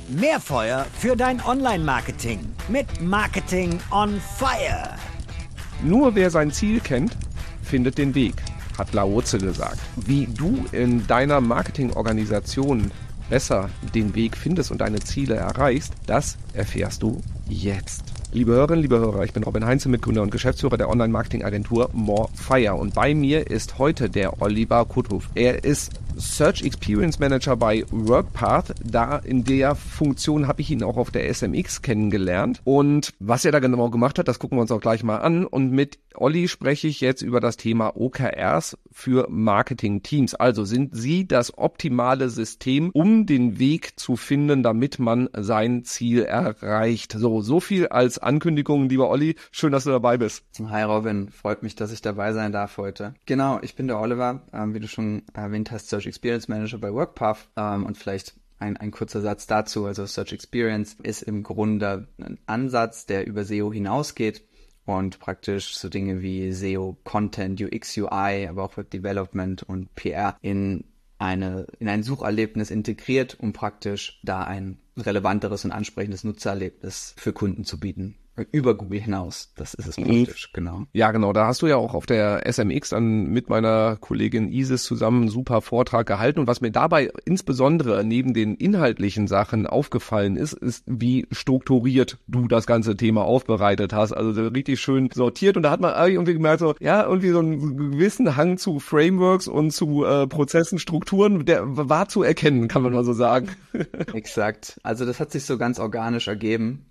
Mehr Feuer für dein Online-Marketing mit Marketing on Fire. Nur wer sein Ziel kennt, findet den Weg, hat Lao Tse gesagt. Wie du in deiner Marketingorganisation besser den Weg findest und deine Ziele erreichst, das erfährst du jetzt. Liebe Hörerinnen, liebe Hörer, ich bin Robin Heinze, Mitgründer und Geschäftsführer der Online-Marketing-Agentur More Fire. Und bei mir ist heute der Oliver Kuthoff. Er ist Search Experience Manager bei Workpath. Da in der Funktion habe ich ihn auch auf der SMX kennengelernt. Und was er da genau gemacht hat, das gucken wir uns auch gleich mal an. Und mit Olli spreche ich jetzt über das Thema OKRs für Marketing-Teams. Also sind sie das optimale System, um den Weg zu finden, damit man sein Ziel erreicht. So viel als Ankündigung, lieber Olli. Schön, dass du dabei bist. Hi Robin, freut mich, dass ich dabei sein darf heute. Genau, ich bin der Oliver, wie du schon erwähnt hast, Search Experience Manager bei Workpath und vielleicht ein kurzer Satz dazu. Also Search Experience ist im Grunde ein Ansatz, der über SEO hinausgeht und praktisch so Dinge wie SEO, Content, UX, UI, aber auch Web Development und PR in ein Sucherlebnis integriert, um praktisch da ein relevanteres und ansprechendes Nutzererlebnis für Kunden zu bieten. Über Google hinaus, das ist es praktisch, genau. Ja, genau, da hast du ja auch auf der SMX dann mit meiner Kollegin Isis zusammen einen super Vortrag gehalten. Und was mir dabei insbesondere neben den inhaltlichen Sachen aufgefallen ist, wie strukturiert du das ganze Thema aufbereitet hast. Also richtig schön sortiert. Und da hat man irgendwie gemerkt, so, ja, irgendwie so einen gewissen Hang zu Frameworks und zu Prozessen, Strukturen, der war zu erkennen, kann man mal so sagen. Exakt. Also das hat sich so ganz organisch ergeben.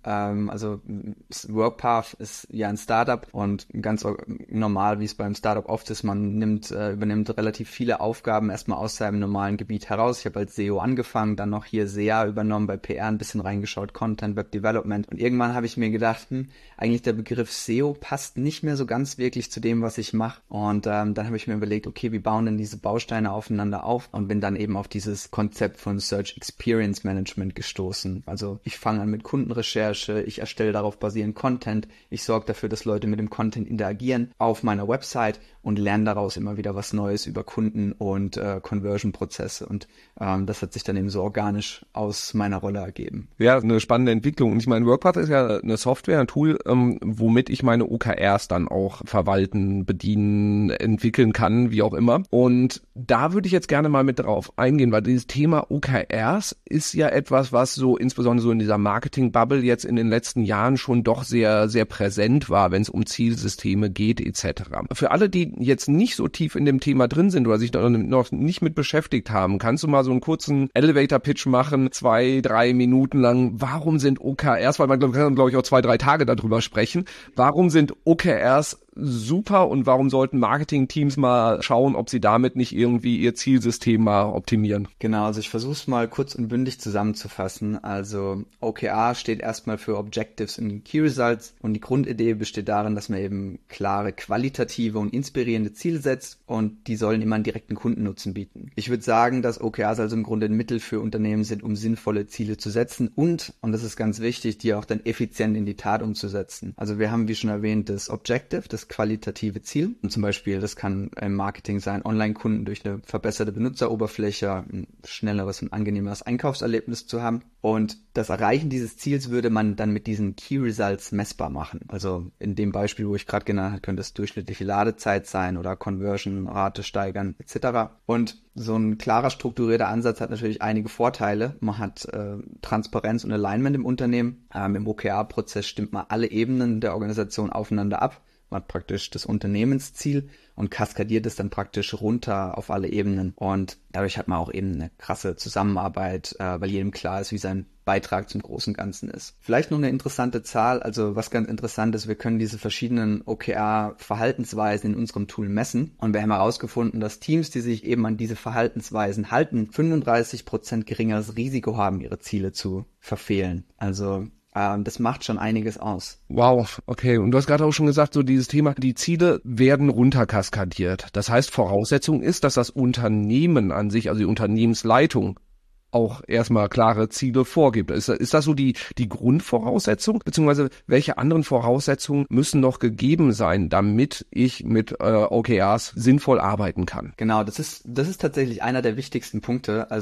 Workpath ist ja ein Startup und ganz normal, wie es beim Startup oft ist, man übernimmt relativ viele Aufgaben erstmal aus seinem normalen Gebiet heraus. Ich habe als SEO angefangen, dann noch hier SEA übernommen, bei PR ein bisschen reingeschaut, Content, Web Development und irgendwann habe ich mir gedacht, eigentlich der Begriff SEO passt nicht mehr so ganz wirklich zu dem, was ich mache und dann habe ich mir überlegt, okay, wie bauen denn diese Bausteine aufeinander auf und bin dann eben auf dieses Konzept von Search Experience Management gestoßen. Also ich fange an mit Kundenrecherche, ich erstelle darauf basierend Content. Ich sorge dafür, dass Leute mit dem Content interagieren auf meiner Website und lerne daraus immer wieder was Neues über Kunden und Conversion-Prozesse. Und das hat sich dann eben so organisch aus meiner Rolle ergeben. Ja, eine spannende Entwicklung. Und ich meine, Workpath ist ja eine Software, ein Tool, womit ich meine OKRs dann auch verwalten, bedienen, entwickeln kann, wie auch immer. Und da würde ich jetzt gerne mal mit drauf eingehen, weil dieses Thema OKRs ist ja etwas, was so insbesondere so in dieser Marketing-Bubble jetzt in den letzten Jahren schon doch sehr, sehr präsent war, wenn es um Zielsysteme geht etc. Für alle, die jetzt nicht so tief in dem Thema drin sind oder sich noch nicht mit beschäftigt haben, kannst du mal so einen kurzen Elevator-Pitch machen, 2-3 Minuten lang. Warum sind OKRs, weil man kann, glaube ich, auch 2-3 Tage darüber sprechen, warum sind OKRs super und warum sollten Marketing-Teams mal schauen, ob sie damit nicht irgendwie ihr Zielsystem mal optimieren? Genau, also ich versuche es mal kurz und bündig zusammenzufassen. Also OKR steht erstmal für Objectives and Key Results und die Grundidee besteht darin, dass man eben klare, qualitative und inspirierende Ziele setzt und die sollen immer einen direkten Kundennutzen bieten. Ich würde sagen, dass OKRs also im Grunde ein Mittel für Unternehmen sind, um sinnvolle Ziele zu setzen und das ist ganz wichtig, die auch dann effizient in die Tat umzusetzen. Also wir haben, wie schon erwähnt, das Objective, das qualitative Ziel. Und zum Beispiel, das kann im Marketing sein, Online-Kunden durch eine verbesserte Benutzeroberfläche, ein schnelleres und angenehmeres Einkaufserlebnis zu haben. Und das Erreichen dieses Ziels würde man dann mit diesen Key Results messbar machen. Also in dem Beispiel, wo ich gerade genannt habe, könnte es durchschnittliche Ladezeit sein oder Conversion-Rate steigern etc. Und so ein klarer, strukturierter Ansatz hat natürlich einige Vorteile. Man hat Transparenz und Alignment im Unternehmen. Im OKR-Prozess stimmt man alle Ebenen der Organisation aufeinander ab. Man hat praktisch das Unternehmensziel und kaskadiert es dann praktisch runter auf alle Ebenen. Und dadurch hat man auch eben eine krasse Zusammenarbeit, weil jedem klar ist, wie sein Beitrag zum großen Ganzen ist. Vielleicht noch eine interessante Zahl, also was ganz interessant ist, wir können diese verschiedenen OKR-Verhaltensweisen in unserem Tool messen. Und wir haben herausgefunden, dass Teams, die sich eben an diese Verhaltensweisen halten, 35% geringeres Risiko haben, ihre Ziele zu verfehlen. Also das macht schon einiges aus. Wow, okay. Und du hast gerade auch schon gesagt, so dieses Thema, die Ziele werden runterkaskadiert. Das heißt, Voraussetzung ist, dass das Unternehmen an sich, also die Unternehmensleitung, auch erstmal klare Ziele vorgibt. Ist das so die Grundvoraussetzung? Beziehungsweise welche anderen Voraussetzungen müssen noch gegeben sein, damit ich mit OKRs sinnvoll arbeiten kann? Genau, das ist tatsächlich einer der wichtigsten Punkte. Also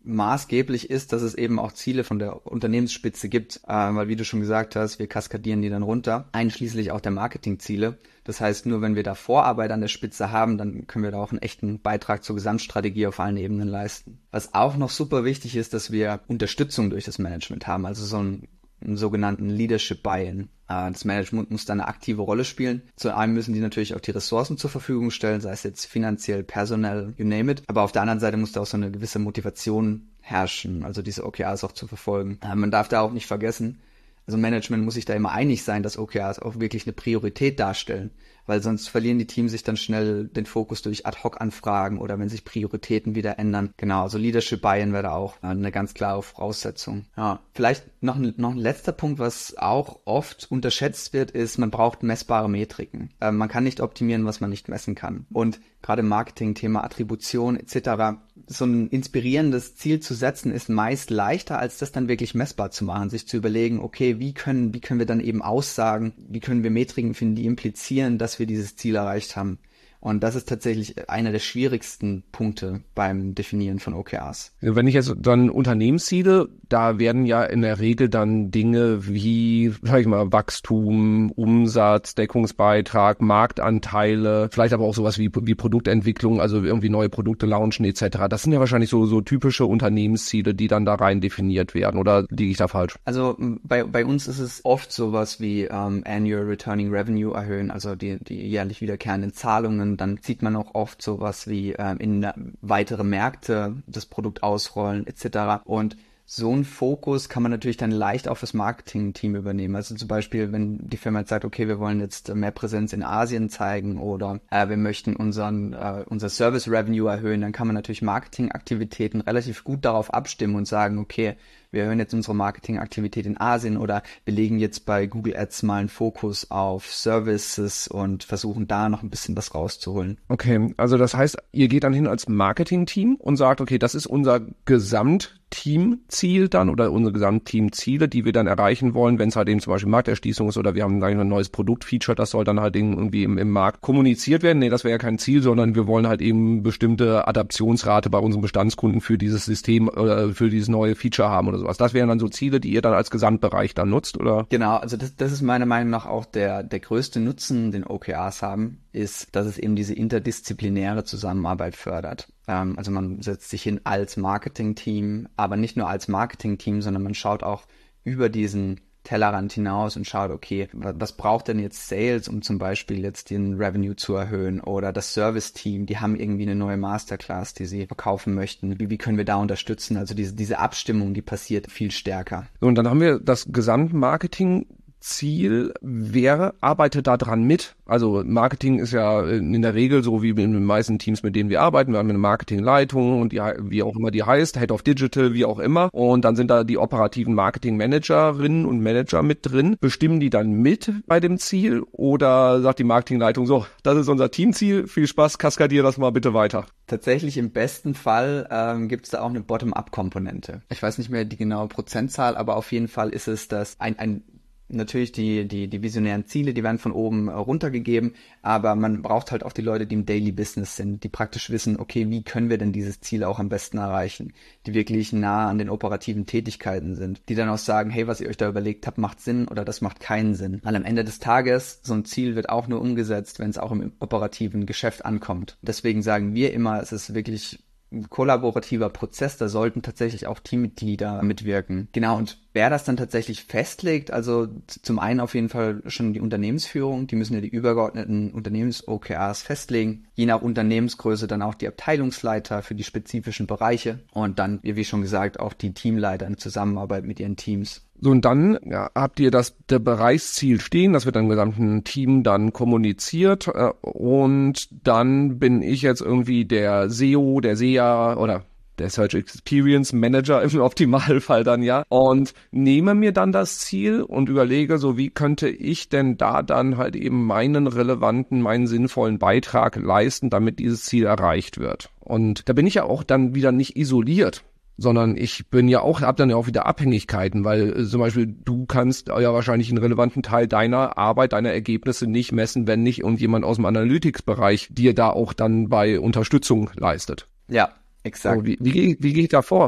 maßgeblich ist, dass es eben auch Ziele von der Unternehmensspitze gibt, weil wie du schon gesagt hast, wir kaskadieren die dann runter, einschließlich auch der Marketingziele. Das heißt, nur wenn wir da Vorarbeit an der Spitze haben, dann können wir da auch einen echten Beitrag zur Gesamtstrategie auf allen Ebenen leisten. Was auch noch super wichtig ist, dass wir Unterstützung durch das Management haben, also so einen sogenannten Leadership Buy-in. Das Management muss da eine aktive Rolle spielen. Zu einem müssen die natürlich auch die Ressourcen zur Verfügung stellen, sei es jetzt finanziell, personell, you name it. Aber auf der anderen Seite muss da auch so eine gewisse Motivation herrschen, also diese OKRs auch zu verfolgen. Man darf da auch nicht vergessen, also Management muss sich da immer einig sein, dass OKRs auch wirklich eine Priorität darstellen, weil sonst verlieren die Teams sich dann schnell den Fokus durch Ad-Hoc-Anfragen oder wenn sich Prioritäten wieder ändern. Genau, also Leadership Buy-in wäre da auch eine ganz klare Voraussetzung. Ja, vielleicht noch ein letzter Punkt, was auch oft unterschätzt wird, ist, man braucht messbare Metriken. Man kann nicht optimieren, was man nicht messen kann. Und gerade im Marketing, Thema Attribution etc., so ein inspirierendes Ziel zu setzen, ist meist leichter, als das dann wirklich messbar zu machen, sich zu überlegen, okay, wie können wir dann eben aussagen, wie können wir Metriken finden, die implizieren, dass wir dieses Ziel erreicht haben. Und das ist tatsächlich einer der schwierigsten Punkte beim Definieren von OKRs. Wenn ich jetzt dann Unternehmensziele, da werden ja in der Regel dann Dinge wie, sag ich mal, Wachstum, Umsatz, Deckungsbeitrag, Marktanteile, vielleicht aber auch sowas wie Produktentwicklung, also irgendwie neue Produkte launchen etc. Das sind ja wahrscheinlich so typische Unternehmensziele, die dann da rein definiert werden. Oder liege ich da falsch? Also bei uns ist es oft sowas wie Annual Returning Revenue erhöhen, also die jährlich wiederkehrenden Zahlungen. Dann sieht man auch oft sowas wie in weitere Märkte das Produkt ausrollen etc. Und so einen Fokus kann man natürlich dann leicht auf das Marketing-Team übernehmen. Also zum Beispiel, wenn die Firma jetzt sagt, okay, wir wollen jetzt mehr Präsenz in Asien zeigen oder wir möchten unser Service-Revenue erhöhen, dann kann man natürlich Marketingaktivitäten relativ gut darauf abstimmen und sagen, okay, wir erhöhen jetzt unsere Marketingaktivität in Asien oder wir legen jetzt bei Google Ads mal einen Fokus auf Services und versuchen da noch ein bisschen was rauszuholen. Okay, also das heißt, ihr geht dann hin als Marketing-Team und sagt, okay, das ist unser Gesamtteamziel dann oder unsere Gesamtteamziele, die wir dann erreichen wollen, wenn es halt eben zum Beispiel Markterschließung ist oder wir haben ein neues Produktfeature, das soll dann halt irgendwie im Markt kommuniziert werden. Nee, das wäre ja kein Ziel, sondern wir wollen halt eben bestimmte Adaptionsrate bei unseren Bestandskunden für dieses System oder für dieses neue Feature haben oder sowas. Das wären dann so Ziele, die ihr dann als Gesamtbereich dann nutzt, oder? Genau, also das ist meiner Meinung nach auch der größte Nutzen, den OKRs haben, ist, dass es eben diese interdisziplinäre Zusammenarbeit fördert. Also man setzt sich hin als Marketing-Team, aber nicht nur als Marketing-Team, sondern man schaut auch über diesen Tellerrand hinaus und schaut, okay, was braucht denn jetzt Sales, um zum Beispiel jetzt den Revenue zu erhöhen, oder das Service-Team, die haben irgendwie eine neue Masterclass, die sie verkaufen möchten. Wie können wir da unterstützen? Also diese Abstimmung, die passiert viel stärker. So, und dann haben wir das Gesamtmarketing-Ziel. Wer arbeitet da dran mit? Also Marketing ist ja in der Regel so wie in den meisten Teams, mit denen wir arbeiten. Wir haben eine Marketingleitung und die, wie auch immer die heißt, Head of Digital, wie auch immer. Und dann sind da die operativen Marketing-Managerinnen und Manager mit drin. Bestimmen die dann mit bei dem Ziel oder sagt die Marketingleitung so, das ist unser Teamziel, viel Spaß, kaskadier das mal bitte weiter? Tatsächlich im besten Fall gibt es da auch eine Bottom-up-Komponente. Ich weiß nicht mehr die genaue Prozentzahl, aber auf jeden Fall ist es das natürlich die visionären Ziele, die werden von oben runtergegeben, aber man braucht halt auch die Leute, die im Daily Business sind, die praktisch wissen, okay, wie können wir denn dieses Ziel auch am besten erreichen, die wirklich nah an den operativen Tätigkeiten sind, die dann auch sagen, hey, was ihr euch da überlegt habt, macht Sinn oder das macht keinen Sinn. Weil am Ende des Tages, so ein Ziel wird auch nur umgesetzt, wenn es auch im operativen Geschäft ankommt. Deswegen sagen wir immer, es ist wirklich ein kollaborativer Prozess, da sollten tatsächlich auch Teammitglieder mitwirken. Genau, und wer das dann tatsächlich festlegt, also zum einen auf jeden Fall schon die Unternehmensführung, die müssen ja die übergeordneten Unternehmens-OKRs festlegen, je nach Unternehmensgröße dann auch die Abteilungsleiter für die spezifischen Bereiche und dann, wie schon gesagt, auch die Teamleiter in Zusammenarbeit mit ihren Teams. So, und dann habt ihr der Bereichsziel stehen, das wird im gesamten Team dann kommuniziert und dann bin ich jetzt irgendwie der SEO, der SEA oder der Search Experience Manager im Optimalfall dann und nehme mir dann das Ziel und überlege so, wie könnte ich denn da dann halt eben meinen sinnvollen Beitrag leisten, damit dieses Ziel erreicht wird. Und da bin ich ja auch dann wieder nicht isoliert, sondern ich bin ja auch, hab dann ja auch wieder Abhängigkeiten, weil zum Beispiel du kannst ja wahrscheinlich einen relevanten Teil deiner Arbeit, deiner Ergebnisse nicht messen, wenn nicht irgendjemand aus dem Analytics-Bereich dir da auch dann bei Unterstützung leistet. Ja, exakt. So, wie gehe ich da vor?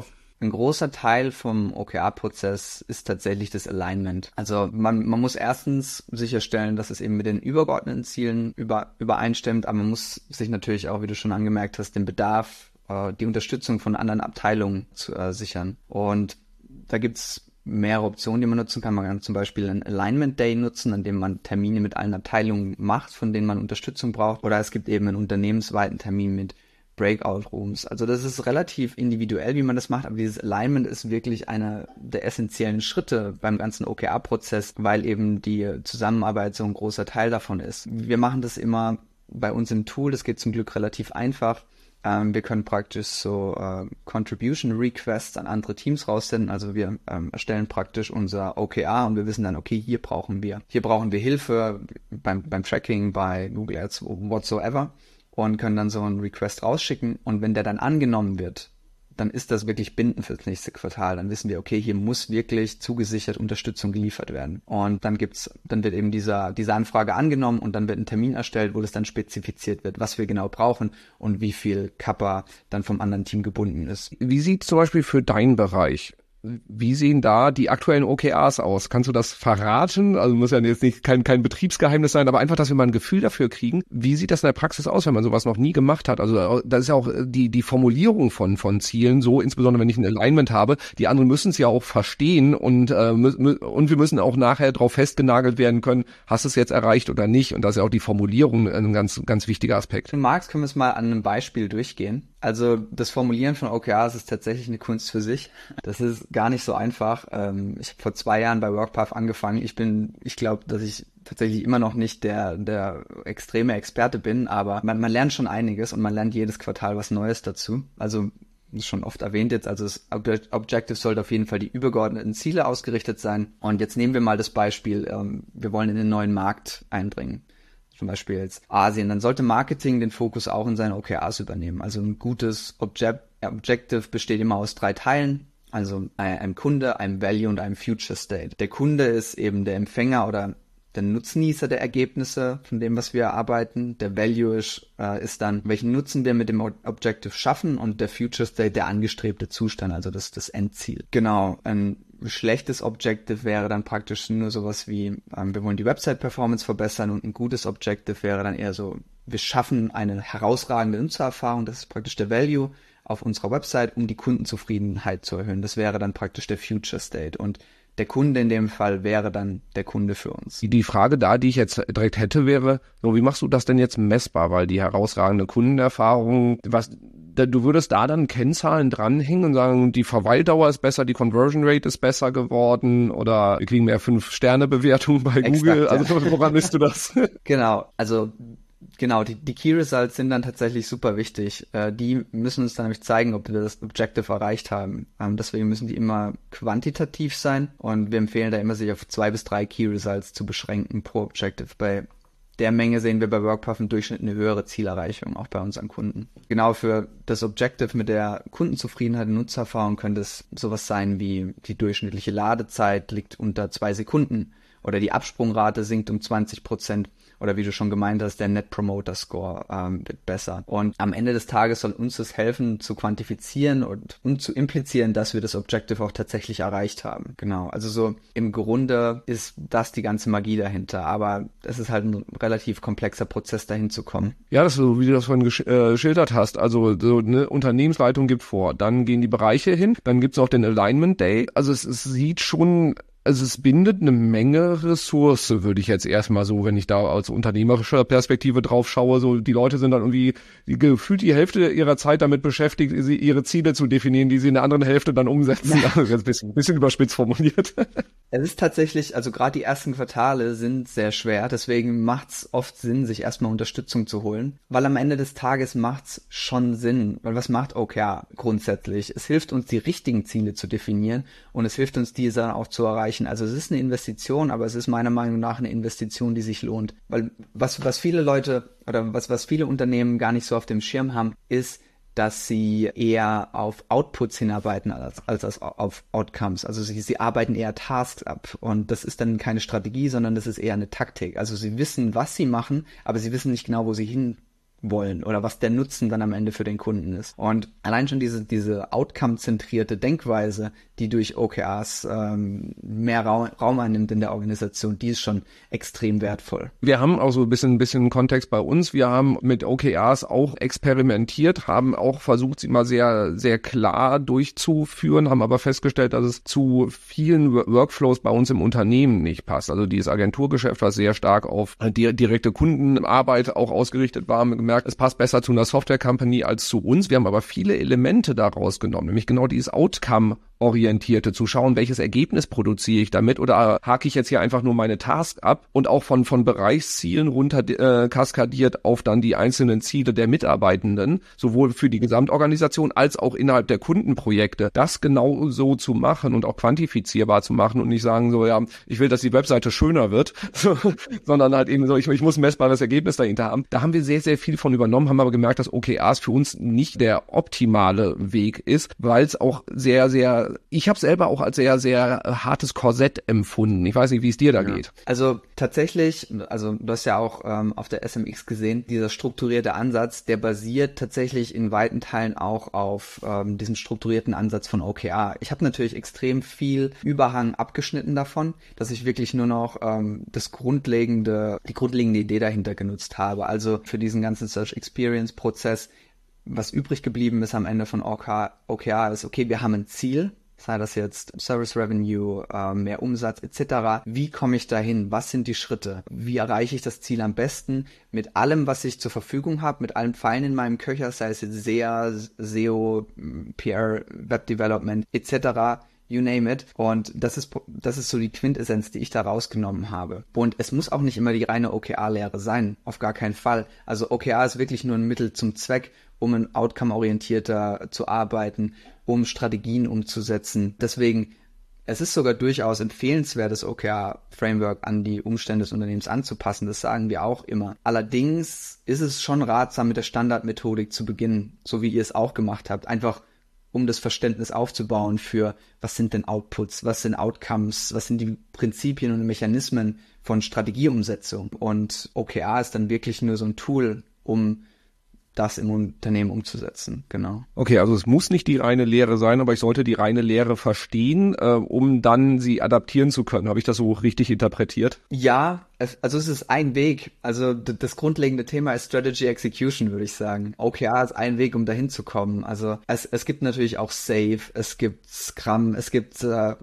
Ein großer Teil vom OKR-Prozess ist tatsächlich das Alignment. Also man muss erstens sicherstellen, dass es eben mit den übergeordneten Zielen übereinstimmt, aber man muss sich natürlich auch, wie du schon angemerkt hast, den Bedarf, die Unterstützung von anderen Abteilungen zu sichern. Und da gibt's mehrere Optionen, die man nutzen kann. Man kann zum Beispiel einen Alignment Day nutzen, an dem man Termine mit allen Abteilungen macht, von denen man Unterstützung braucht. Oder es gibt eben einen unternehmensweiten Termin mit Breakout Rooms. Also das ist relativ individuell, wie man das macht, aber dieses Alignment ist wirklich einer der essentiellen Schritte beim ganzen OKR-Prozess, weil eben die Zusammenarbeit so ein großer Teil davon ist. Wir machen das immer bei uns im Tool, das geht zum Glück relativ einfach. Wir können praktisch so Contribution Requests an andere Teams raussenden. Also wir erstellen praktisch unser OKR und wir wissen dann, okay, hier brauchen wir Hilfe beim Tracking, bei Google Ads, whatsoever, und können dann so einen Request rausschicken. Und wenn der dann angenommen wird, dann ist das wirklich bindend fürs nächste Quartal. Dann wissen wir, okay, hier muss wirklich zugesichert Unterstützung geliefert werden. Und dann wird eben diese Anfrage angenommen und dann wird ein Termin erstellt, wo das dann spezifiziert wird, was wir genau brauchen und wie viel Kappa dann vom anderen Team gebunden ist. Wie sieht zum Beispiel für deinen Bereich? Wie sehen da die aktuellen OKRs aus? Kannst du das verraten? Also muss ja jetzt nicht kein Betriebsgeheimnis sein, aber einfach, dass wir mal ein Gefühl dafür kriegen. Wie sieht das in der Praxis aus, wenn man sowas noch nie gemacht hat? Also das ist ja auch die Formulierung von Zielen so, insbesondere wenn ich ein Alignment habe. Die anderen müssen es ja auch verstehen und wir müssen auch nachher drauf festgenagelt werden können, hast du es jetzt erreicht oder nicht? Und das ist ja auch die Formulierung ein ganz, ganz wichtiger Aspekt. Wenn du magst, können wir es mal an einem Beispiel durchgehen. Also das Formulieren von OKRs ist tatsächlich eine Kunst für sich. Das ist gar nicht so einfach. Ich habe vor 2 Jahren bei Workpath angefangen. Ich glaube, dass ich tatsächlich immer noch nicht der extreme Experte bin, aber man lernt schon einiges und man lernt jedes Quartal was Neues dazu. Also das ist schon oft erwähnt jetzt, also das Objective sollte auf jeden Fall die übergeordneten Ziele ausgerichtet sein. Und jetzt nehmen wir mal das Beispiel, wir wollen in den neuen Markt eindringen. Zum Beispiel jetzt Asien, dann sollte Marketing den Fokus auch in seine OKRs übernehmen. Also ein gutes Objective besteht immer aus 3 Teilen, also einem Kunde, einem Value und einem Future State. Der Kunde ist eben der Empfänger oder der Nutznießer der Ergebnisse von dem, was wir erarbeiten. Der Value ist dann, welchen Nutzen wir mit dem Objective schaffen, und der Future State der angestrebte Zustand, also das Endziel. Genau, ein schlechtes Objective wäre dann praktisch nur sowas wie, wir wollen die Website-Performance verbessern, und ein gutes Objective wäre dann eher so, wir schaffen eine herausragende Nutzererfahrung, das ist praktisch der Value auf unserer Website, um die Kundenzufriedenheit zu erhöhen. Das wäre dann praktisch der Future State, und der Kunde in dem Fall wäre dann der Kunde für uns. Die Frage da, die ich jetzt direkt hätte, wäre, so, wie machst du das denn jetzt messbar? Weil die herausragende Kundenerfahrung, du würdest da dann Kennzahlen dranhängen und sagen, die Verweildauer ist besser, die Conversion Rate ist besser geworden, oder wir kriegen mehr 5-Sterne-Bewertungen bei Google. Exakt, ja. Also woran misst du das? Genau, die Key Results sind dann tatsächlich super wichtig. Die müssen uns dann nämlich zeigen, ob wir das Objective erreicht haben. Deswegen müssen die immer quantitativ sein, und wir empfehlen da immer, sich auf 2 bis 3 Key Results zu beschränken pro Objective. Bei der Menge sehen wir bei Workpath im Durchschnitt eine höhere Zielerreichung, auch bei unseren Kunden. Genau für das Objective mit der Kundenzufriedenheit und Nutzererfahrung könnte es sowas sein wie, die durchschnittliche Ladezeit liegt unter 2 Sekunden oder die Absprungrate sinkt um 20%. Oder wie du schon gemeint hast, der Net Promoter Score wird besser. Und am Ende des Tages soll uns das helfen, zu quantifizieren und zu implizieren, dass wir das Objective auch tatsächlich erreicht haben. Genau, also so im Grunde ist das die ganze Magie dahinter. Aber es ist halt ein relativ komplexer Prozess, dahin zu kommen. Ja, das ist so, wie du das vorhin geschildert hast. Also so eine Unternehmensleitung gibt vor, dann gehen die Bereiche hin, dann gibt's noch den Alignment Day. Also es sieht schon... Also es bindet eine Menge Ressource, würde ich jetzt erstmal so, wenn ich da aus unternehmerischer Perspektive drauf schaue, so die Leute sind dann irgendwie gefühlt die Hälfte ihrer Zeit damit beschäftigt, ihre Ziele zu definieren, die sie in der anderen Hälfte dann umsetzen. Ja. Also jetzt ein bisschen überspitzt formuliert. Es ist tatsächlich, also gerade die ersten Quartale sind sehr schwer, deswegen macht's oft Sinn, sich erstmal Unterstützung zu holen, weil am Ende des Tages macht's schon Sinn, weil was macht OKR grundsätzlich? Es hilft uns, die richtigen Ziele zu definieren, und es hilft uns, diese auch zu erreichen. Also es ist eine Investition, aber es ist meiner Meinung nach eine Investition, die sich lohnt. Weil was viele Leute oder was viele Unternehmen gar nicht so auf dem Schirm haben, ist, dass sie eher auf Outputs hinarbeiten als auf Outcomes. Also sie arbeiten eher Tasks ab, und das ist dann keine Strategie, sondern das ist eher eine Taktik. Also sie wissen, was sie machen, aber sie wissen nicht genau, wo sie wollen oder was der Nutzen dann am Ende für den Kunden ist. Und allein schon diese Outcome-zentrierte Denkweise, die durch OKRs mehr Raum einnimmt in der Organisation, die ist schon extrem wertvoll. Wir haben auch so ein bisschen Kontext bei uns. Wir haben mit OKRs auch experimentiert, haben auch versucht, sie mal sehr, sehr klar durchzuführen, haben aber festgestellt, dass es zu vielen Workflows bei uns im Unternehmen nicht passt. Also dieses Agenturgeschäft, was sehr stark auf direkte Kundenarbeit auch ausgerichtet war, haben wir gemerkt, es passt besser zu einer Software-Company als zu uns. Wir haben aber viele Elemente daraus genommen, nämlich genau dieses Outcome-orientierte, zu schauen, welches Ergebnis produziere ich damit oder hake ich jetzt hier einfach nur meine Task ab und auch von Bereichszielen runter kaskadiert auf dann die einzelnen Ziele der Mitarbeitenden, sowohl für die Gesamtorganisation als auch innerhalb der Kundenprojekte, das genau so zu machen und auch quantifizierbar zu machen und nicht sagen so, ja, ich will, dass die Webseite schöner wird, sondern halt eben so, ich muss ein messbares Ergebnis dahinter haben. Da haben wir sehr, sehr viel von übernommen, haben aber gemerkt, dass OKRs für uns nicht der optimale Weg ist, weil es auch sehr, sehr, ich habe es selber auch als sehr, sehr hartes Korsett empfunden. Ich weiß nicht, wie es dir da geht. Also tatsächlich, also du hast ja auch auf der SMX gesehen, dieser strukturierte Ansatz, der basiert tatsächlich in weiten Teilen auch auf diesem strukturierten Ansatz von OKR. Ich habe natürlich extrem viel Überhang abgeschnitten davon, dass ich wirklich nur noch die grundlegende Idee dahinter genutzt habe. Also für diesen ganzen Search Experience Prozess, was übrig geblieben ist am Ende von OKR ist, okay, wir haben ein Ziel, sei das jetzt Service Revenue, mehr Umsatz etc. Wie komme ich dahin? Was sind die Schritte? Wie erreiche ich das Ziel am besten? Mit allem, was ich zur Verfügung habe, mit allen Pfeilen in meinem Köcher, sei es jetzt SEO, PR, Web Development etc., you name it. Und das ist so die Quintessenz, die ich da rausgenommen habe. Und es muss auch nicht immer die reine OKR-Lehre sein, auf gar keinen Fall. Also OKR ist wirklich nur ein Mittel zum Zweck, um ein outcome-orientierter zu arbeiten, um Strategien umzusetzen. Deswegen, es ist sogar durchaus empfehlenswert, das OKR-Framework an die Umstände des Unternehmens anzupassen. Das sagen wir auch immer. Allerdings ist es schon ratsam, mit der Standardmethodik zu beginnen, so wie ihr es auch gemacht habt. Einfach um das Verständnis aufzubauen für, was sind denn Outputs, was sind Outcomes, was sind die Prinzipien und Mechanismen von Strategieumsetzung. Und OKR ist dann wirklich nur so ein Tool, um das im Unternehmen umzusetzen, genau. Okay, also es muss nicht die reine Lehre sein, aber ich sollte die reine Lehre verstehen, um dann sie adaptieren zu können. Habe ich das so richtig interpretiert? Ja, also es ist ein Weg. Also das grundlegende Thema ist Strategy Execution, würde ich sagen. OKR ist ein Weg, um dahin zu kommen. Also es gibt natürlich auch SAFe, es gibt Scrum, es gibt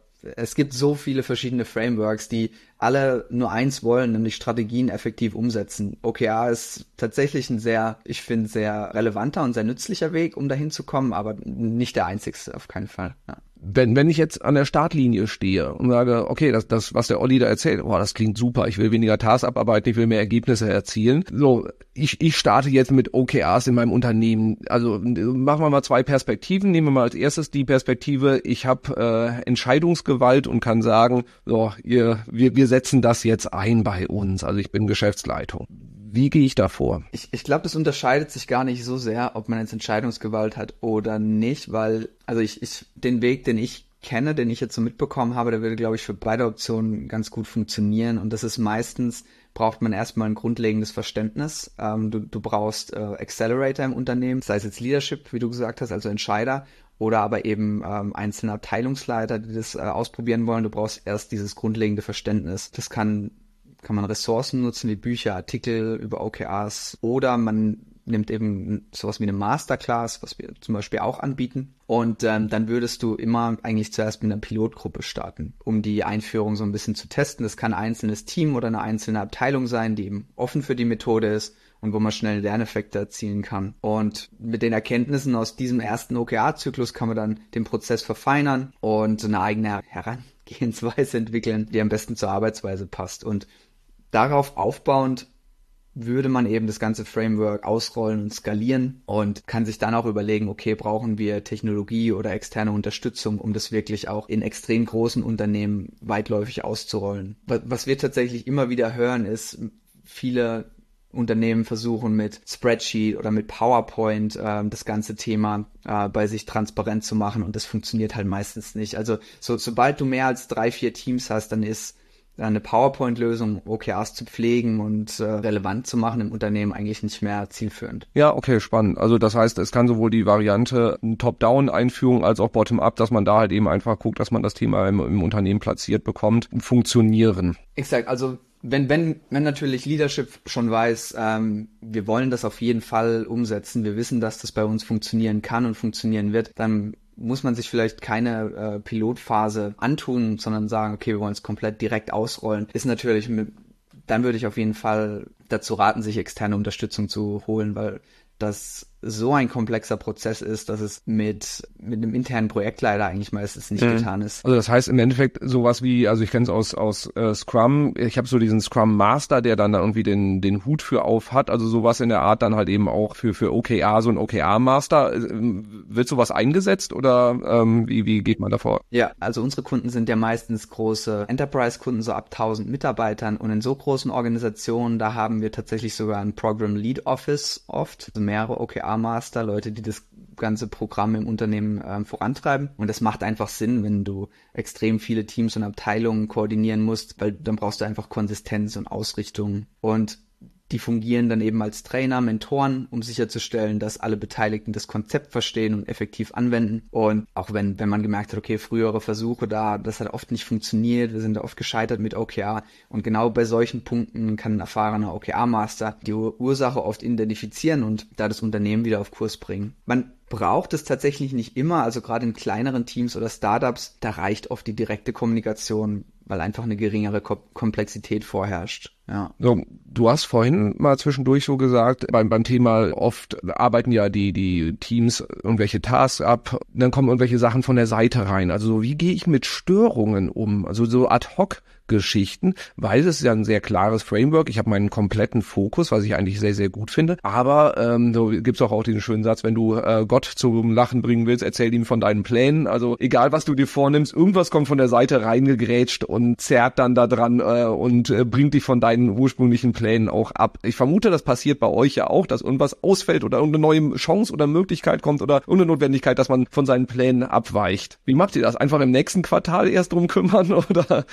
so viele verschiedene Frameworks, die alle nur eins wollen, nämlich Strategien effektiv umsetzen. OKR ist tatsächlich ein sehr relevanter und sehr nützlicher Weg, um dahin zu kommen, aber nicht der einzigste, auf keinen Fall. Ja. Wenn ich jetzt an der Startlinie stehe und sage, okay, das was der Olli da erzählt, das klingt super, ich will weniger Tasks abarbeiten, ich will mehr Ergebnisse erzielen. So, ich starte jetzt mit OKRs in meinem Unternehmen. Also machen wir mal zwei Perspektiven. Nehmen wir mal als erstes die Perspektive, ich habe Entscheidungsgewalt und kann sagen, so, wir setzen das jetzt ein bei uns. Also ich bin Geschäftsleitung. Wie gehe ich da vor? Ich glaube, das unterscheidet sich gar nicht so sehr, ob man jetzt Entscheidungsgewalt hat oder nicht, weil, also den Weg, den ich kenne, den ich jetzt so mitbekommen habe, der würde, glaube ich, für beide Optionen ganz gut funktionieren. Und das ist meistens, braucht man erstmal ein grundlegendes Verständnis. Du brauchst Accelerator im Unternehmen, sei es jetzt Leadership, wie du gesagt hast, also Entscheider, oder aber eben einzelne Abteilungsleiter, die das ausprobieren wollen. Du brauchst erst dieses grundlegende Verständnis. Das kann man Ressourcen nutzen wie Bücher, Artikel über OKRs oder man nimmt eben sowas wie eine Masterclass, was wir zum Beispiel auch anbieten. Und dann würdest du immer eigentlich zuerst mit einer Pilotgruppe starten, um die Einführung so ein bisschen zu testen. Das kann ein einzelnes Team oder eine einzelne Abteilung sein, die eben offen für die Methode ist und wo man schnell Lerneffekte erzielen kann. Und mit den Erkenntnissen aus diesem ersten OKR-Zyklus kann man dann den Prozess verfeinern und eine eigene Herangehensweise entwickeln, die am besten zur Arbeitsweise passt. Und darauf aufbauend würde man eben das ganze Framework ausrollen und skalieren und kann sich dann auch überlegen, okay, brauchen wir Technologie oder externe Unterstützung, um das wirklich auch in extrem großen Unternehmen weitläufig auszurollen. Was wir tatsächlich immer wieder hören, ist, viele Unternehmen versuchen mit Spreadsheet oder mit PowerPoint das ganze Thema bei sich transparent zu machen und das funktioniert halt meistens nicht. Also sobald du mehr als 3-4 Teams hast, dann ist eine PowerPoint-Lösung, OKRs zu pflegen und relevant zu machen im Unternehmen eigentlich nicht mehr zielführend. Ja, okay, spannend. Also das heißt, es kann sowohl die Variante Top-Down-Einführung als auch Bottom-Up, dass man da halt eben einfach guckt, dass man das Thema im Unternehmen platziert bekommt, funktionieren. Exakt, also wenn natürlich Leadership schon weiß, wir wollen das auf jeden Fall umsetzen, wir wissen, dass das bei uns funktionieren kann und funktionieren wird, dann muss man sich vielleicht keine Pilotphase antun, sondern sagen, okay, wir wollen es komplett direkt ausrollen. Ist natürlich, dann würde ich auf jeden Fall dazu raten, sich externe Unterstützung zu holen, weil das so ein komplexer Prozess ist, dass es mit einem internen Projektleiter eigentlich meistens nicht getan ist. Also das heißt im Endeffekt sowas wie, also ich kenne es aus Scrum, ich habe so diesen Scrum Master, der dann da irgendwie den Hut für auf hat, also sowas in der Art dann halt eben auch für OKR, so ein OKR Master. Wird sowas eingesetzt oder wie geht man davor? Ja, also unsere Kunden sind ja meistens große Enterprise-Kunden, so ab 1000 Mitarbeitern, und in so großen Organisationen, da haben wir tatsächlich sogar ein Program Lead Office oft, also mehrere OKR-Master, Leute, die das ganze Programm im Unternehmen vorantreiben. Und das macht einfach Sinn, wenn du extrem viele Teams und Abteilungen koordinieren musst, weil dann brauchst du einfach Konsistenz und Ausrichtung. Und die fungieren dann eben als Trainer, Mentoren, um sicherzustellen, dass alle Beteiligten das Konzept verstehen und effektiv anwenden. Und auch wenn man gemerkt hat, okay, frühere Versuche das hat oft nicht funktioniert, wir sind da oft gescheitert mit OKR. Und genau bei solchen Punkten kann ein erfahrener OKR-Master die Ursache oft identifizieren und da das Unternehmen wieder auf Kurs bringen. Man braucht es tatsächlich nicht immer, also gerade in kleineren Teams oder Startups, da reicht oft die direkte Kommunikation, weil einfach eine geringere Komplexität vorherrscht. Ja. So, du hast vorhin mal zwischendurch so gesagt, beim Thema oft arbeiten ja die Teams irgendwelche Tasks ab, dann kommen irgendwelche Sachen von der Seite rein. Also so, wie gehe ich mit Störungen um? Also so Ad-Hoc-Geschichten, weil es ist ja ein sehr klares Framework. Ich habe meinen kompletten Fokus, was ich eigentlich sehr, sehr gut finde. Aber so gibt's auch den schönen Satz, wenn du Gott zum Lachen bringen willst, erzähl ihm von deinen Plänen. Also egal, was du dir vornimmst, irgendwas kommt von der Seite reingegrätscht und zerrt dann da dran und bringt dich von deinen ursprünglichen Plänen auch ab. Ich vermute, das passiert bei euch ja auch, dass irgendwas ausfällt oder irgendeine neue Chance oder Möglichkeit kommt oder irgendeine Notwendigkeit, dass man von seinen Plänen abweicht. Wie macht ihr das? Einfach im nächsten Quartal erst drum kümmern oder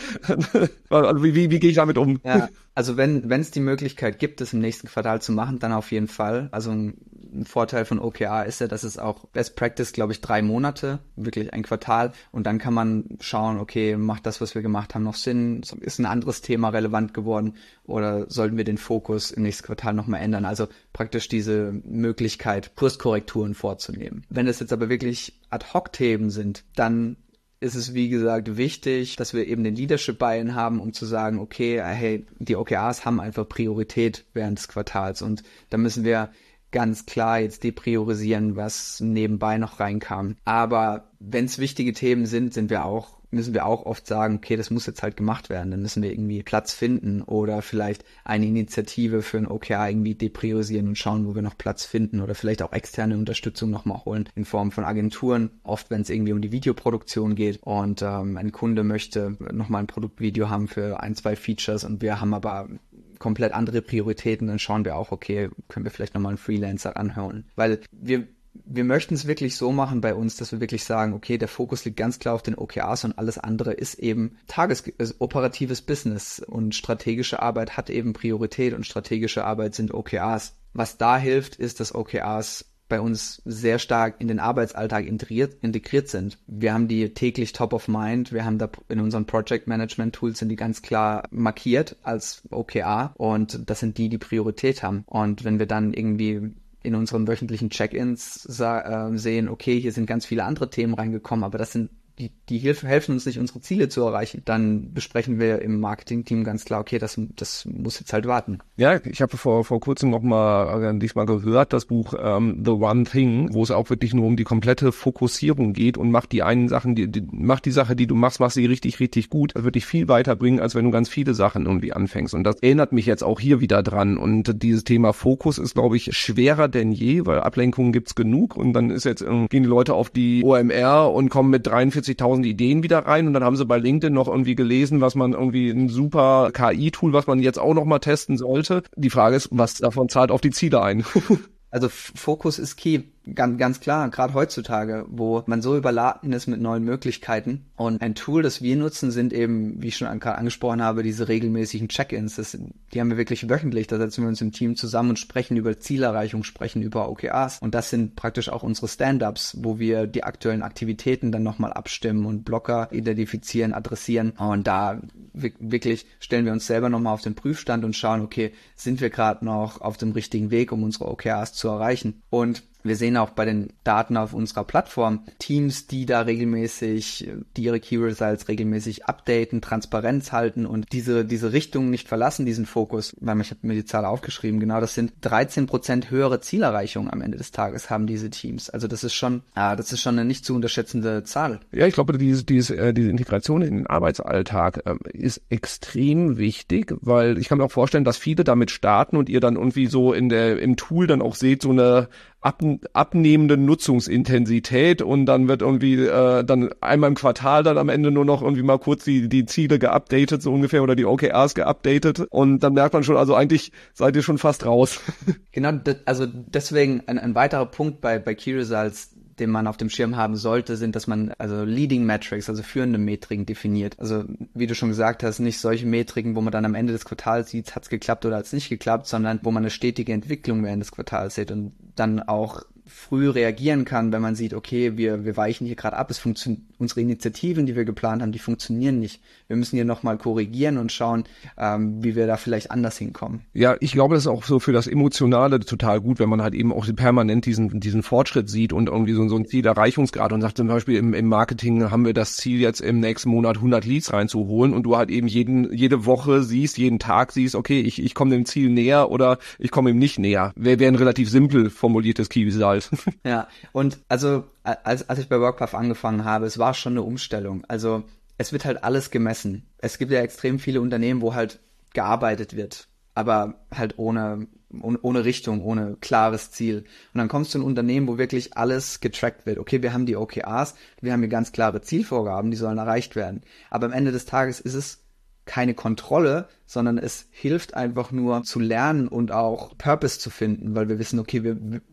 also wie gehe ich damit um? Ja, also wenn es die Möglichkeit gibt, das im nächsten Quartal zu machen, dann auf jeden Fall. Also ein Vorteil von OKR ist ja, dass es auch Best Practice, glaube ich, 3 Monate, wirklich ein Quartal, und dann kann man schauen, okay, macht das, was wir gemacht haben, noch Sinn? Ist ein anderes Thema relevant geworden oder sollten wir den Fokus im nächsten Quartal nochmal ändern? Also praktisch diese Möglichkeit, Kurskorrekturen vorzunehmen. Wenn es jetzt aber wirklich Ad-Hoc-Themen sind, dann ist es, wie gesagt, wichtig, dass wir eben den Leadership-Buy-in haben, um zu sagen, okay, hey, die OKRs haben einfach Priorität während des Quartals, und da müssen wir ganz klar jetzt depriorisieren, was nebenbei noch reinkam. Aber wenn es wichtige Themen sind, müssen wir auch oft sagen, okay, das muss jetzt halt gemacht werden. Dann müssen wir irgendwie Platz finden oder vielleicht eine Initiative für ein OKR irgendwie depriorisieren und schauen, wo wir noch Platz finden, oder vielleicht auch externe Unterstützung nochmal holen in Form von Agenturen. Oft, wenn es irgendwie um die Videoproduktion geht und ein Kunde möchte nochmal ein Produktvideo haben für 1, 2 Features und wir haben aber komplett andere Prioritäten, dann schauen wir auch, okay, können wir vielleicht nochmal einen Freelancer anhören. Weil wir möchten es wirklich so machen bei uns, dass wir wirklich sagen, okay, der Fokus liegt ganz klar auf den OKRs und alles andere ist eben operatives Business, und strategische Arbeit hat eben Priorität und strategische Arbeit sind OKRs. Was da hilft, ist, dass OKRs bei uns sehr stark in den Arbeitsalltag integriert sind. Wir haben die täglich top of mind, wir haben da in unseren Project Management Tools sind die ganz klar markiert als OKR, und das sind die Priorität haben. Und wenn wir dann irgendwie in unseren wöchentlichen Check-ins sehen, okay, hier sind ganz viele andere Themen reingekommen, aber das sind die helfen uns nicht, unsere Ziele zu erreichen, dann besprechen wir im Marketing-Team ganz klar, okay, das muss jetzt halt warten. Ja, ich habe vor kurzem noch mal diesmal gehört, das Buch The One Thing, wo es auch wirklich nur um die komplette Fokussierung geht, und macht die einen Sachen, mach die Sache, die du machst sie richtig, richtig gut. Das wird dich viel weiterbringen, als wenn du ganz viele Sachen irgendwie anfängst. Und das erinnert mich jetzt auch hier wieder dran. Und dieses Thema Fokus ist, glaube ich, schwerer denn je, weil Ablenkungen gibt's genug, und dann gehen die Leute auf die OMR und kommen mit 43.000 Ideen wieder rein, und dann haben sie bei LinkedIn noch irgendwie gelesen, was man irgendwie ein super KI-Tool, was man jetzt auch noch mal testen sollte. Die Frage ist, was davon zahlt auf die Ziele ein? Also Fokus ist key. Ganz klar, gerade heutzutage, wo man so überladen ist mit neuen Möglichkeiten. Und ein Tool, das wir nutzen, sind eben, wie ich schon gerade angesprochen habe, diese regelmäßigen Check-ins. Die haben wir wirklich wöchentlich. Da setzen wir uns im Team zusammen und sprechen über Zielerreichung, sprechen über OKRs. Und das sind praktisch auch unsere Stand-ups, wo wir die aktuellen Aktivitäten dann nochmal abstimmen und Blocker identifizieren, adressieren. Und da wirklich stellen wir uns selber nochmal auf den Prüfstand und schauen, okay, sind wir gerade noch auf dem richtigen Weg, um unsere OKRs zu erreichen? Und wir sehen auch bei den Daten auf unserer Plattform Teams, die da regelmäßig, die ihre Key Results regelmäßig updaten, Transparenz halten und diese Richtung nicht verlassen, diesen Fokus, weil ich habe mir die Zahl aufgeschrieben, genau, das sind 13% höhere Zielerreichung am Ende des Tages haben diese Teams. Also das ist schon eine nicht zu unterschätzende Zahl. Ja, ich glaube, diese Integration in den Arbeitsalltag ist extrem wichtig, weil ich kann mir auch vorstellen, dass viele damit starten und ihr dann irgendwie so im Tool dann auch seht, so eine abnehmende Nutzungsintensität und dann wird irgendwie dann einmal im Quartal dann am Ende nur noch irgendwie mal kurz die Ziele geupdatet so ungefähr oder die OKRs geupdatet und dann merkt man schon, also eigentlich seid ihr schon fast raus. Genau, also deswegen ein weiterer Punkt bei Key Results, den man auf dem Schirm haben sollte, sind, dass man also Leading Metrics, also führende Metriken definiert. Also wie du schon gesagt hast, nicht solche Metriken, wo man dann am Ende des Quartals sieht, hat's geklappt oder hat's nicht geklappt, sondern wo man eine stetige Entwicklung während des Quartals sieht und dann auch früh reagieren kann, wenn man sieht, okay, wir weichen hier gerade ab, unsere Initiativen, die wir geplant haben, die funktionieren nicht. Wir müssen hier nochmal korrigieren und schauen, wie wir da vielleicht anders hinkommen. Ja, ich glaube, das ist auch so für das Emotionale total gut, wenn man halt eben auch permanent diesen Fortschritt sieht und irgendwie so ein Zielerreichungsgrad und sagt zum Beispiel im Marketing haben wir das Ziel jetzt im nächsten Monat 100 Leads reinzuholen und du halt eben jede Woche siehst, jeden Tag siehst, okay, ich komme dem Ziel näher oder ich komme ihm nicht näher. Wäre ein relativ simpel formuliertes Key Result. Ja, und also als ich bei Workpath angefangen habe, es war schon eine Umstellung. Also es wird halt alles gemessen. Es gibt ja extrem viele Unternehmen, wo halt gearbeitet wird, aber halt ohne Richtung, ohne klares Ziel. Und dann kommst du in ein Unternehmen, wo wirklich alles getrackt wird. Okay, wir haben die OKRs, wir haben hier ganz klare Zielvorgaben, die sollen erreicht werden. Aber am Ende des Tages ist es keine Kontrolle, sondern es hilft einfach nur zu lernen und auch Purpose zu finden, weil wir wissen, okay,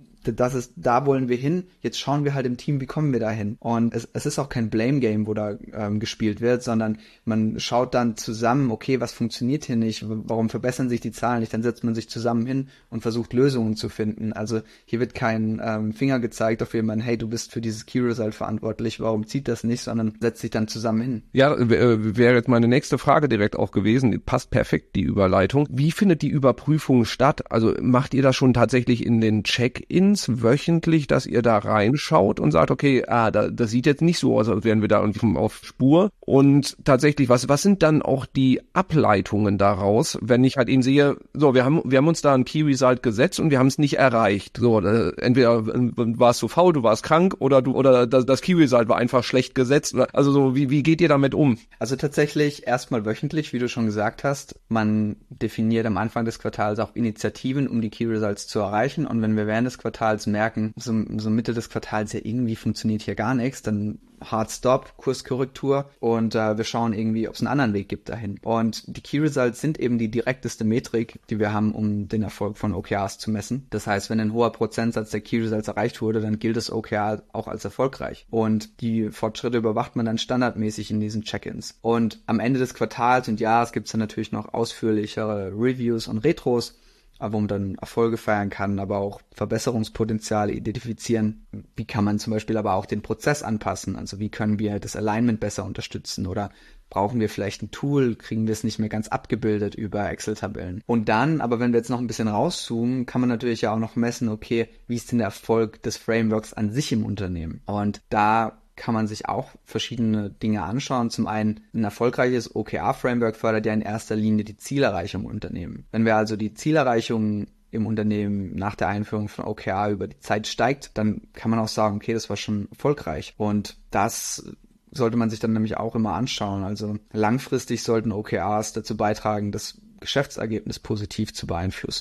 da wollen wir hin, jetzt schauen wir halt im Team, wie kommen wir da hin. Und es ist auch kein Blame-Game, wo da gespielt wird, sondern man schaut dann zusammen, okay, was funktioniert hier nicht, warum verbessern sich die Zahlen nicht, dann setzt man sich zusammen hin und versucht Lösungen zu finden. Also hier wird kein Finger gezeigt auf jemanden, hey, du bist für dieses Key Result verantwortlich, warum zieht das nicht, sondern setzt sich dann zusammen hin. Ja, wäre jetzt meine nächste Frage direkt auch gewesen, passt perfekt die Überleitung. Wie findet die Überprüfung statt? Also macht ihr das schon tatsächlich in den Check-ins wöchentlich, dass ihr da reinschaut und sagt, okay, das sieht jetzt nicht so aus, als wären wir da irgendwie auf Spur. Und tatsächlich, was sind dann auch die Ableitungen daraus, wenn ich halt eben sehe, so, wir haben uns da ein Key Result gesetzt und wir haben es nicht erreicht. So, entweder warst du faul, du warst krank oder das Key Result war einfach schlecht gesetzt. Also so, wie geht ihr damit um? Also tatsächlich erstmal wöchentlich, wie du schon gesagt hast. Man definiert am Anfang des Quartals auch Initiativen, um die Key Results zu erreichen. Und wenn wir während des Quartals merken, so Mitte des Quartals, ja irgendwie funktioniert hier gar nichts, dann Hard Stop, Kurskorrektur und wir schauen irgendwie, ob es einen anderen Weg gibt dahin. Und die Key Results sind eben die direkteste Metrik, die wir haben, um den Erfolg von OKRs zu messen. Das heißt, wenn ein hoher Prozentsatz der Key Results erreicht wurde, dann gilt das OKR auch als erfolgreich. Und die Fortschritte überwacht man dann standardmäßig in diesen Check-ins. Und am Ende des Quartals und Jahres gibt es dann natürlich noch ausführlichere Reviews und Retros, wo man dann Erfolge feiern kann, aber auch Verbesserungspotenziale identifizieren. Wie kann man zum Beispiel aber auch den Prozess anpassen? Also wie können wir das Alignment besser unterstützen? Oder brauchen wir vielleicht ein Tool? Kriegen wir es nicht mehr ganz abgebildet über Excel-Tabellen? Und dann, aber wenn wir jetzt noch ein bisschen rauszoomen, kann man natürlich ja auch noch messen, okay, wie ist denn der Erfolg des Frameworks an sich im Unternehmen? Und da kann man sich auch verschiedene Dinge anschauen. Zum einen, ein erfolgreiches OKR-Framework fördert ja in erster Linie die Zielerreichung im Unternehmen. Wenn wir also die Zielerreichung im Unternehmen nach der Einführung von OKR über die Zeit steigt, dann kann man auch sagen, okay, das war schon erfolgreich. Und das sollte man sich dann nämlich auch immer anschauen. Also langfristig sollten OKRs dazu beitragen, das Geschäftsergebnis positiv zu beeinflussen.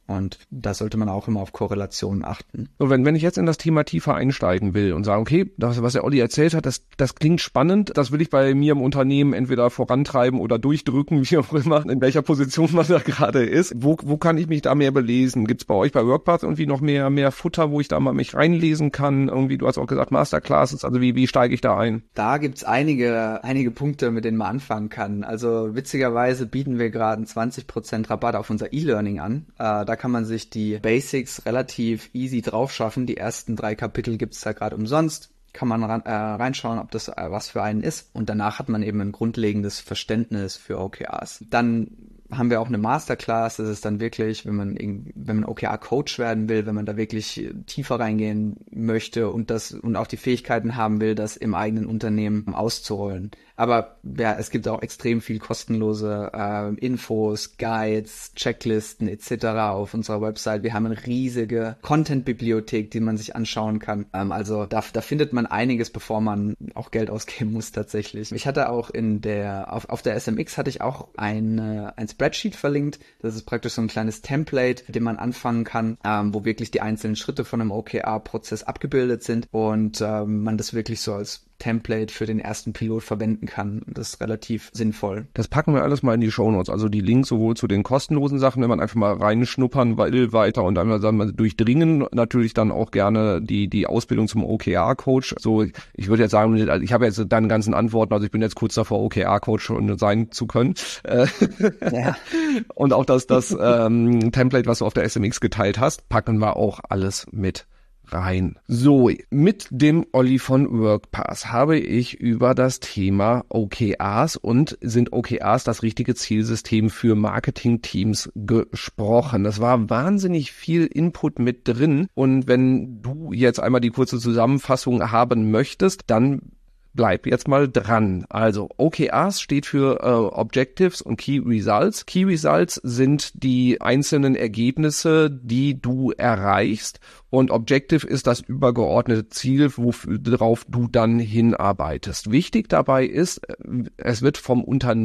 Und da sollte man auch immer auf Korrelationen achten. So, wenn ich jetzt in das Thema tiefer einsteigen will und sage, okay, das, was der Olli erzählt hat, das klingt spannend, das will ich bei mir im Unternehmen entweder vorantreiben oder durchdrücken, wie auch immer, in welcher Position man da gerade ist. Wo kann ich mich da mehr belesen? Gibt's bei euch bei WorkPath irgendwie noch mehr Futter, wo ich da mal mich reinlesen kann? Irgendwie, du hast auch gesagt, Masterclasses, also wie steige ich da ein? Da gibt's einige Punkte, mit denen man anfangen kann. Also witzigerweise bieten wir gerade einen 20% Rabatt auf unser E-Learning an. Da kann man sich die Basics relativ easy drauf schaffen. Die ersten 3 Kapitel gibt's da gerade umsonst. Kann man reinschauen, ob das was für einen ist. Und danach hat man eben ein grundlegendes Verständnis für OKRs. Dann haben wir auch eine Masterclass. Das ist dann wirklich, wenn man OKR-Coach werden will, wenn man da wirklich tiefer reingehen möchte und auch die Fähigkeiten haben will, das im eigenen Unternehmen auszurollen. Aber ja, es gibt auch extrem viel kostenlose Infos, Guides, Checklisten etc. auf unserer Website. Wir haben eine riesige Content-Bibliothek, die man sich anschauen kann. Also da findet man einiges, bevor man auch Geld ausgeben muss tatsächlich. Ich hatte auch auf der SMX hatte ich auch ein Spreadsheet verlinkt. Das ist praktisch so ein kleines Template, mit dem man anfangen kann, wo wirklich die einzelnen Schritte von einem OKR-Prozess abgebildet sind und man das wirklich so als Template für den ersten Pilot verwenden kann. Das ist relativ sinnvoll. Das packen wir alles mal in die Shownotes. Also die Links sowohl zu den kostenlosen Sachen, wenn man einfach mal reinschnuppern will, weiter und einmal sagen wir durchdringen. Natürlich dann auch gerne die Ausbildung zum OKR-Coach. So, ich würde jetzt sagen, ich habe jetzt deine ganzen Antworten, also ich bin jetzt kurz davor, OKR-Coach schon sein zu können. Ja. Und auch das Template, was du auf der SMX geteilt hast, packen wir auch alles mit rein. So, mit dem Olli von WorkPath habe ich über das Thema OKRs und sind OKRs das richtige Zielsystem für Marketingteams gesprochen. Das war wahnsinnig viel Input mit drin und wenn du jetzt einmal die kurze Zusammenfassung haben möchtest, dann bleib jetzt mal dran. Also OKRs steht für Objectives und Key Results. Key Results sind die einzelnen Ergebnisse, die du erreichst. Und Objective ist das übergeordnete Ziel, worauf du dann hinarbeitest. Wichtig dabei ist, es wird vom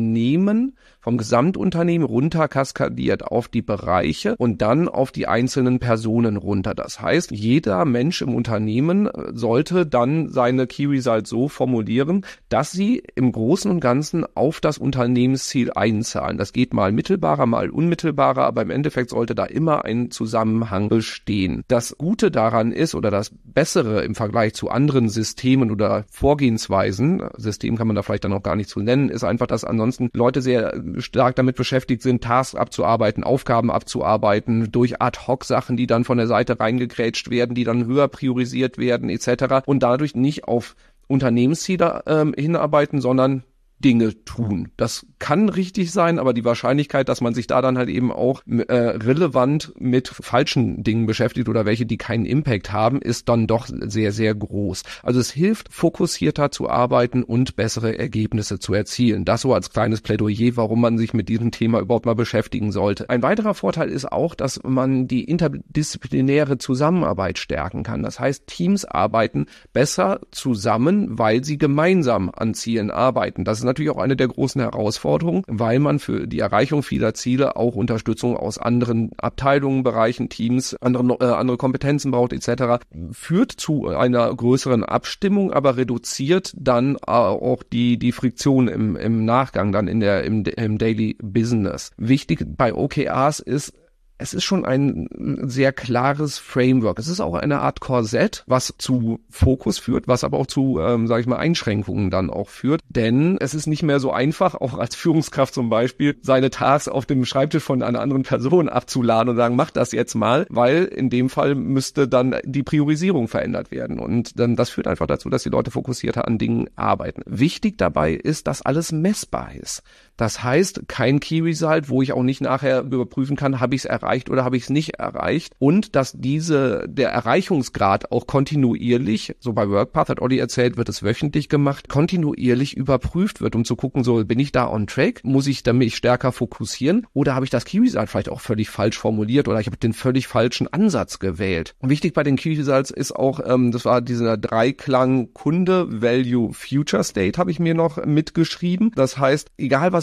Gesamtunternehmen runter kaskadiert auf die Bereiche und dann auf die einzelnen Personen runter. Das heißt, jeder Mensch im Unternehmen sollte dann seine Key Results so formulieren, dass sie im Großen und Ganzen auf das Unternehmensziel einzahlen. Das geht mal mittelbarer, mal unmittelbarer, aber im Endeffekt sollte da immer ein Zusammenhang bestehen. Das Gute daran ist oder das Bessere im Vergleich zu anderen Systemen oder Vorgehensweisen, System kann man da vielleicht dann auch gar nicht zu nennen, ist einfach, dass ansonsten Leute sehr stark damit beschäftigt sind, Tasks abzuarbeiten, Aufgaben abzuarbeiten, durch Ad-Hoc-Sachen, die dann von der Seite reingegrätscht werden, die dann höher priorisiert werden etc. und dadurch nicht auf Unternehmensziele hinarbeiten, sondern Dinge tun. Das kann richtig sein, aber die Wahrscheinlichkeit, dass man sich da dann halt eben auch relevant mit falschen Dingen beschäftigt oder welche, die keinen Impact haben, ist dann doch sehr, sehr groß. Also es hilft, fokussierter zu arbeiten und bessere Ergebnisse zu erzielen. Das so als kleines Plädoyer, warum man sich mit diesem Thema überhaupt mal beschäftigen sollte. Ein weiterer Vorteil ist auch, dass man die interdisziplinäre Zusammenarbeit stärken kann. Das heißt, Teams arbeiten besser zusammen, weil sie gemeinsam an Zielen arbeiten. Das ist natürlich auch eine der großen Herausforderungen, weil man für die Erreichung vieler Ziele auch Unterstützung aus anderen Abteilungen, Bereichen, Teams, andere Kompetenzen braucht etc. Führt zu einer größeren Abstimmung, aber reduziert dann auch die Friktion im Nachgang dann im Daily Business. Wichtig bei OKRs ist, es ist schon ein sehr klares Framework. Es ist auch eine Art Korsett, was zu Fokus führt, was aber auch zu, Einschränkungen dann auch führt. Denn es ist nicht mehr so einfach, auch als Führungskraft zum Beispiel, seine Tasks auf dem Schreibtisch von einer anderen Person abzuladen und sagen, mach das jetzt mal, weil in dem Fall müsste dann die Priorisierung verändert werden. Und dann das führt einfach dazu, dass die Leute fokussierter an Dingen arbeiten. Wichtig dabei ist, dass alles messbar ist. Das heißt, kein Key Result, wo ich auch nicht nachher überprüfen kann, habe ich es erreicht oder habe ich es nicht erreicht. Und dass der Erreichungsgrad auch kontinuierlich, so bei WorkPath hat Olli erzählt, wird es wöchentlich gemacht, kontinuierlich überprüft wird, um zu gucken, so bin ich da on track, muss ich mich stärker fokussieren oder habe ich das Key Result vielleicht auch völlig falsch formuliert oder ich habe den völlig falschen Ansatz gewählt. Und wichtig bei den Key Results ist auch, das war dieser Dreiklang Kunde, Value, Future State habe ich mir noch mitgeschrieben. Das heißt, egal was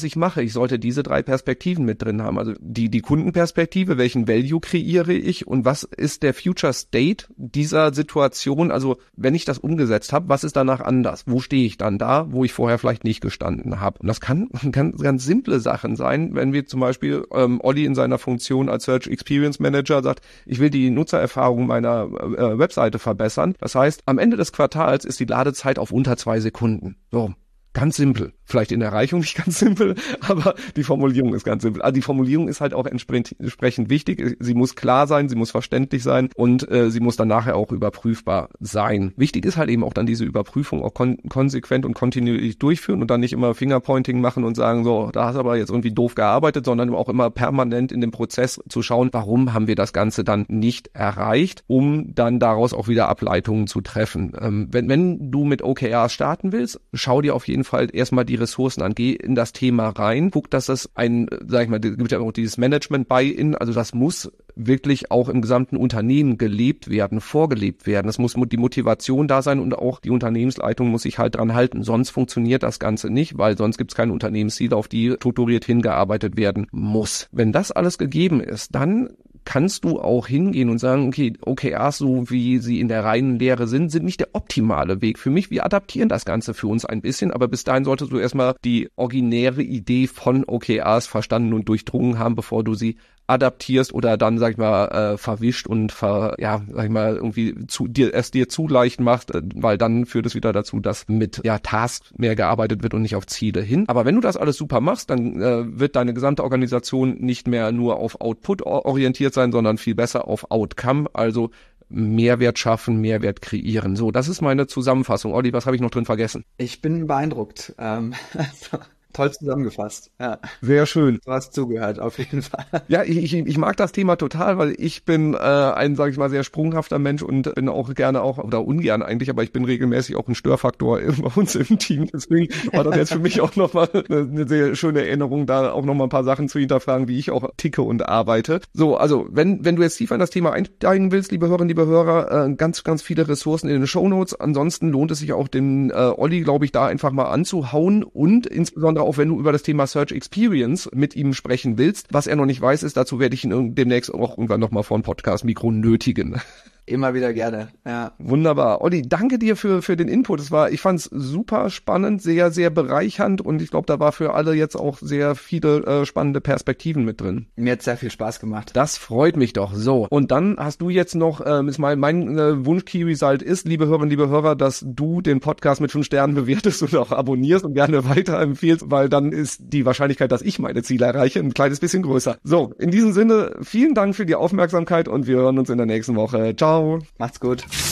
was ich mache, ich sollte diese 3 Perspektiven mit drin haben. Also die Kundenperspektive, welchen Value kreiere ich und was ist der Future State dieser Situation? Also wenn ich das umgesetzt habe, was ist danach anders? Wo stehe ich dann da, wo ich vorher vielleicht nicht gestanden habe? Und das kann ganz simple Sachen sein, wenn wir zum Beispiel Olli in seiner Funktion als Search Experience Manager sagt, ich will die Nutzererfahrung meiner Webseite verbessern. Das heißt, am Ende des Quartals ist die Ladezeit auf unter 2 Sekunden. So. Ganz simpel. Vielleicht in der Erreichung nicht ganz simpel, aber die Formulierung ist ganz simpel. Also die Formulierung ist halt auch entsprechend wichtig. Sie muss klar sein, sie muss verständlich sein und sie muss dann nachher auch überprüfbar sein. Wichtig ist halt eben auch dann diese Überprüfung auch konsequent und kontinuierlich durchführen und dann nicht immer Fingerpointing machen und sagen, so, da hast du aber jetzt irgendwie doof gearbeitet, sondern auch immer permanent in dem Prozess zu schauen, warum haben wir das Ganze dann nicht erreicht, um dann daraus auch wieder Ableitungen zu treffen. Wenn du mit OKRs starten willst, schau dir auf jeden Fall erstmal die Ressourcen an, geh in das Thema rein, guck, dass das gibt ja auch dieses Management-Buy-in, also das muss wirklich auch im gesamten Unternehmen gelebt werden, vorgelebt werden. Es muss die Motivation da sein und auch die Unternehmensleitung muss sich halt dran halten. Sonst funktioniert das Ganze nicht, weil sonst gibt es keine Unternehmensziele, auf die strukturiert hingearbeitet werden muss. Wenn das alles gegeben ist, dann kannst du auch hingehen und sagen, okay, OKRs, so wie sie in der reinen Lehre sind nicht der optimale Weg für mich. Wir adaptieren das Ganze für uns ein bisschen, aber bis dahin solltest du erstmal die originäre Idee von OKRs verstanden und durchdrungen haben, bevor du sie adaptierst oder dann, sag ich mal, verwischt und irgendwie dir zu leicht machst, weil dann führt es wieder dazu, dass mit Tasks mehr gearbeitet wird und nicht auf Ziele hin. Aber wenn du das alles super machst, dann wird deine gesamte Organisation nicht mehr nur auf Output orientiert sein, sondern viel besser auf Outcome, also Mehrwert schaffen, Mehrwert kreieren. So, das ist meine Zusammenfassung. Olli, was habe ich noch drin vergessen? Ich bin beeindruckt. Toll zusammengefasst. Ja. Sehr schön. Du hast zugehört, auf jeden Fall. Ja, ich mag das Thema total, weil ich bin ein, sage ich mal, sehr sprunghafter Mensch und bin auch gerne oder ungern eigentlich, aber ich bin regelmäßig auch ein Störfaktor bei uns im Team. Deswegen war das jetzt für mich auch nochmal eine sehr schöne Erinnerung, da auch nochmal ein paar Sachen zu hinterfragen, wie ich auch ticke und arbeite. So, also wenn du jetzt tiefer in das Thema einsteigen willst, liebe Hörerinnen, liebe Hörer, ganz, ganz viele Ressourcen in den Shownotes. Ansonsten lohnt es sich auch, den Olli, glaube ich, da einfach mal anzuhauen und insbesondere auch wenn du über das Thema Search Experience mit ihm sprechen willst. Was er noch nicht weiß, ist, dazu werde ich ihn demnächst auch irgendwann nochmal vor ein Podcast-Mikro nötigen. Immer wieder gerne, ja. Wunderbar. Olli, danke dir für den Input. Ich fand's super spannend, sehr, sehr bereichernd und ich glaube, da war für alle jetzt auch sehr viele spannende Perspektiven mit drin. Mir hat sehr viel Spaß gemacht. Das freut mich doch. So, und dann hast du jetzt noch, mein Wunsch-Key-Result ist, liebe Hörerinnen, liebe Hörer, dass du den Podcast mit 5 Sternen bewertest und auch abonnierst und gerne weiterempfiehlst, weil dann ist die Wahrscheinlichkeit, dass ich meine Ziele erreiche, ein kleines bisschen größer. So, in diesem Sinne, vielen Dank für die Aufmerksamkeit und wir hören uns in der nächsten Woche. Ciao. Macht's gut.